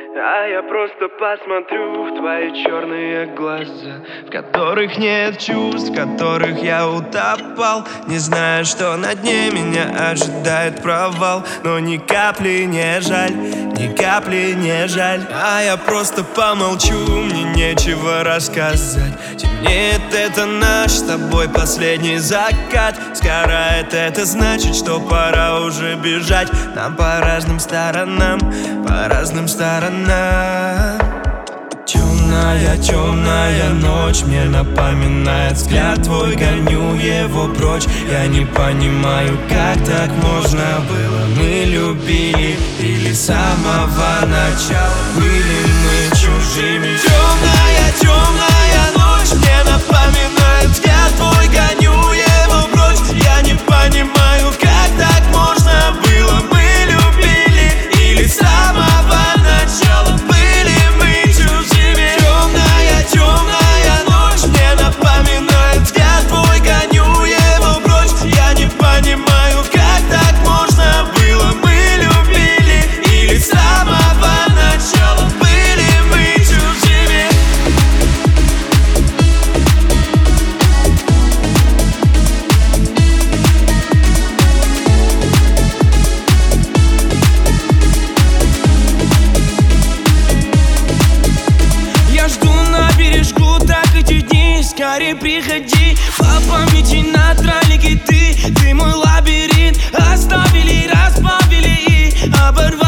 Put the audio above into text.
А я просто посмотрю в твои черные глаза, в которых нет чувств, в которых я утопал, не зная, что на дне меня ожидает провал. Но ни капли не жаль, ни капли не жаль. А я просто помолчу, мне нечего рассказать. Темнеет, это наш с тобой последний закат. Сгорает, это значит, что пора уже бежать. Нам по разным сторонам, по разным сторонам. Темная, темная ночь мне напоминает взгляд твой, гоню его прочь. Я не понимаю, как так можно было. Мы любили или с самого начала были мы чужими. Темная, темная ночь мне напоминает взгляд твой, гоню его прочь. Я не понимаю, как так можно было. Мы любили или с самого начала были мы чужими. Темная, темная ночь мне напоминает взгляд твой, гоню его прочь. Я не понимаю, как так можно было. Мы любили или с самого начала были мы чужими. Я жду на бережку, так эти дни. Скорее приходи, по памяти на троллике ты мой лабиринт. Оставили, разбавили и оборвали.